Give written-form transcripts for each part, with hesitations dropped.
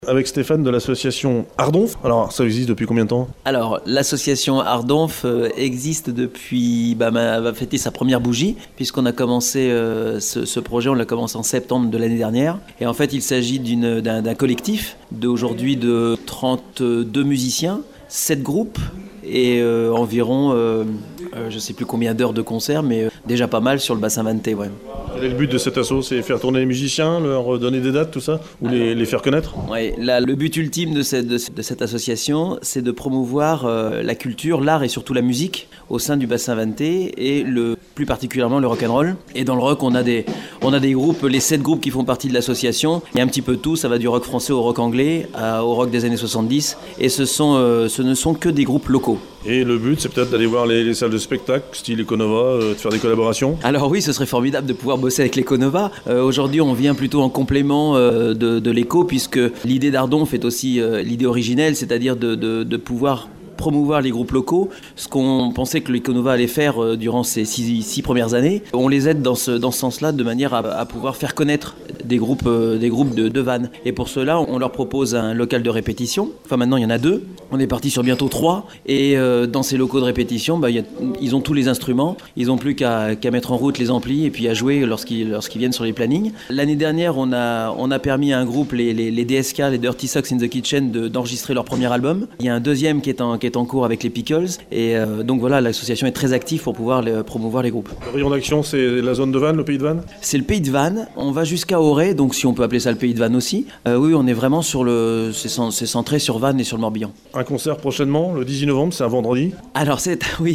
Avec Stéphane de l'association Ardonf. Alors, ça existe depuis combien de temps ? Alors, l'association Ardonf existe depuis, va fêter sa première bougie, puisqu'on a commencé ce projet, on l'a commencé en septembre de l'année dernière. Et en fait, il s'agit d'un collectif d'aujourd'hui de 32 musiciens, 7 groupes et environ, je ne sais plus combien d'heures de concert, mais déjà pas mal sur le bassin vannetais. Ouais. Quel est le but de cet asso ? C'est faire tourner les musiciens, leur donner des dates, tout ça ? Ou les faire connaître ? Oui, le but ultime de cette association, c'est de promouvoir la culture, l'art et surtout la musique au sein du bassin vannetais et plus particulièrement le rock'n'roll. Et dans le rock, on a des groupes, les 7 groupes qui font partie de l'association. Il y a un petit peu de tout, ça va du rock français au rock anglais, au rock des années 70. Et ce ne sont que des groupes locaux. Et le but, c'est peut-être d'aller voir les salles de spectacle, style Econova, de faire des collaborations ? Alors oui, ce serait formidable de pouvoir bosser avec l'Econova. Aujourd'hui, on vient plutôt en complément de l'Eco, puisque l'idée d'Ardonf est aussi l'idée originelle, c'est-à-dire de pouvoir promouvoir les groupes locaux, ce qu'on pensait que l'Econova allait faire durant ces 6 premières années. On les aide dans ce sens-là, de manière à pouvoir faire connaître des groupes de vannes. Et pour cela, on leur propose un local de répétition. Enfin, maintenant, il y en a 2. On est parti sur bientôt 3. Et dans ces locaux de répétition, ils ont tous les instruments. Ils n'ont plus qu'à mettre en route les amplis et puis à jouer lorsqu'ils viennent sur les plannings. L'année dernière, on a permis à un groupe, les DSK, les Dirty Socks in the Kitchen, d'enregistrer leur premier album. Il y a un deuxième qui est en cours avec les Pickles. Et donc voilà, l'association est très active pour pouvoir promouvoir les groupes. Le rayon d'action, c'est la zone de Vannes, le pays de Vannes ? C'est le pays de Vannes. On va jusqu'à Auray, donc si on peut appeler ça le pays de Vannes aussi. Oui, on est vraiment c'est centré sur Vannes et sur le Morbihan. Un concert prochainement, le 18 novembre, c'est un vendredi ? Alors c'est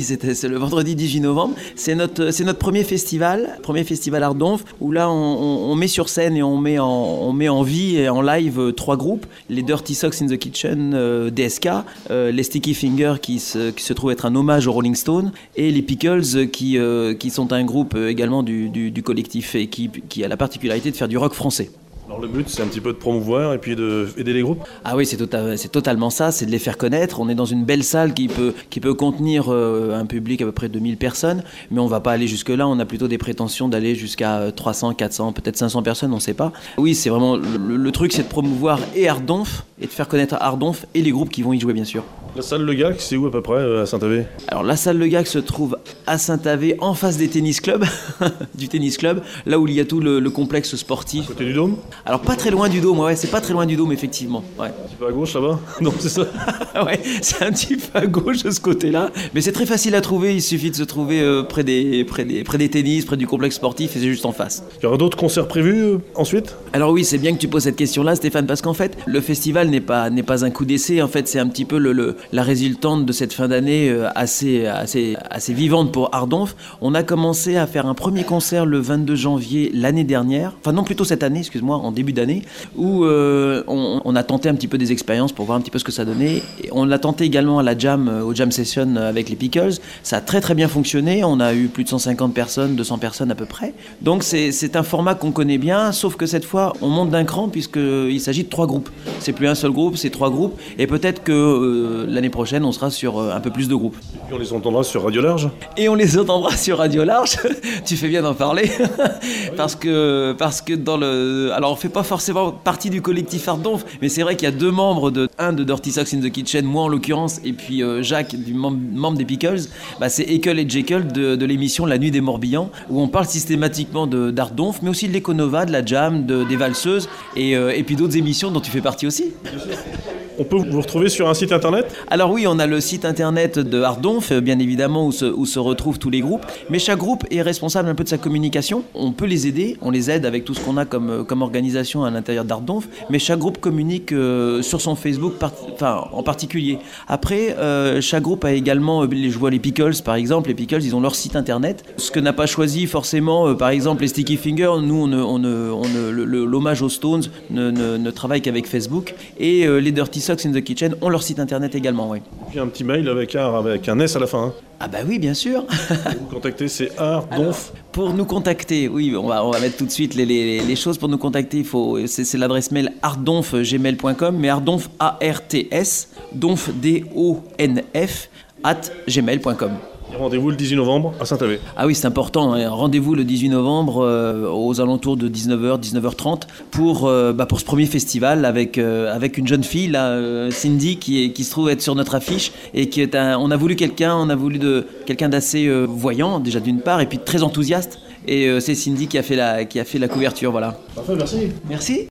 le vendredi 18 novembre. C'est notre premier festival Ardonf, où là on met sur scène et on met en vie et en live 3 groupes. Les Dirty Socks in the Kitchen, DSK, les Sticky Fingers qui se trouve être un hommage aux Rolling Stones, et les Pickles qui sont un groupe également du collectif et qui a la particularité de faire du rock français. Alors le but, c'est un petit peu de promouvoir et puis d'aider les groupes ? Ah oui, c'est totalement ça, c'est de les faire connaître. On est dans une belle salle qui peut contenir un public à peu près de 1000 personnes, mais on va pas aller jusque-là, on a plutôt des prétentions d'aller jusqu'à 300, 400, peut-être 500 personnes, on sait pas. Oui, c'est vraiment, le truc, c'est de promouvoir et Ardonf, et de faire connaître Ardonf et les groupes qui vont y jouer, bien sûr. La salle Le Gac, c'est où à peu près à Saint-Avé ? Alors la salle Le Gac se trouve à Saint-Avé, en face des tennis clubs, du tennis club, là où il y a tout le complexe sportif. À côté du Dôme ? Alors pas très loin du Dôme, ouais, c'est pas très loin du Dôme effectivement. Ouais. Un petit peu à gauche là-bas ? Non, c'est ça ? Ouais, c'est un petit peu à gauche de ce côté-là, mais c'est très facile à trouver, il suffit de se trouver près des tennis, près du complexe sportif, et c'est juste en face. Il y aura d'autres concerts prévus ensuite ? Alors oui, c'est bien que tu poses cette question-là, Stéphane, parce qu'en fait, le festival n'est pas un coup d'essai, en fait, c'est un petit peu la résultante de cette fin d'année assez vivante pour Ardonf. On a commencé à faire un premier concert le 22 janvier l'année dernière, enfin non, plutôt cette année, excuse-moi, en début d'année, où on a tenté un petit peu des expériences pour voir un petit peu ce que ça donnait. Et on l'a tenté également à la jam, au jam session avec les Pickles. Ça a très très bien fonctionné, on a eu plus de 150 personnes, 200 personnes à peu près. Donc c'est un format qu'on connaît bien, sauf que cette fois, on monte d'un cran puisqu'il s'agit de 3 groupes. C'est plus un seul groupe, c'est 3 groupes, et peut-être que l'année prochaine, on sera sur un peu plus de groupes. Et on les entendra sur Radio Large ? Et on les entendra sur Radio Large. Tu fais bien d'en parler. parce que alors on fait pas forcément partie du collectif Ardonf, mais c'est vrai qu'il y a 2 membres un de Dirty Socks in the Kitchen, moi en l'occurrence, et puis Jacques, membre des Pickles. C'est Ekel et Jekyll de l'émission La Nuit des Morbihan, où on parle systématiquement d'Ardonf, mais aussi de l'Econova, de la jam, des valseuses, et puis d'autres émissions dont tu fais partie aussi. On peut vous retrouver sur un site internet ? Alors oui, on a le site internet de Ardonf, bien évidemment, où se retrouvent tous les groupes. Mais chaque groupe est responsable un peu de sa communication. On peut les aider, on les aide avec tout ce qu'on a comme organisation à l'intérieur d'Ardonf. Mais chaque groupe communique sur son Facebook, en particulier. Après, chaque groupe a également, je vois les Pickles par exemple. Les Pickles, ils ont leur site internet. Ce que n'a pas choisi forcément, par exemple, les Sticky Fingers. Nous, l'hommage aux Stones ne travaille qu'avec Facebook. Et les Dirty Socks in the Kitchen ont leur site internet également, oui. Et puis un petit mail avec un S à la fin. Hein. Ah bah oui, bien sûr. Pour vous contacter, c'est Ardonf. Pour nous contacter, oui, on va mettre tout de suite les choses. Pour nous contacter, c'est l'adresse mail ardonf@gmail.com, mais Ardonf ARTS, donf DONF @gmail.com. Et rendez-vous le 18 novembre à Saint-Avé. Ah oui, c'est important, hein. Rendez-vous le 18 novembre aux alentours de 19h, 19h30 pour ce premier festival avec une jeune fille, là, Cindy, qui se trouve être sur notre affiche et on a voulu quelqu'un d'assez voyant, déjà d'une part, et puis très enthousiaste. Et c'est Cindy qui a fait la couverture, voilà. Parfait, merci. Merci.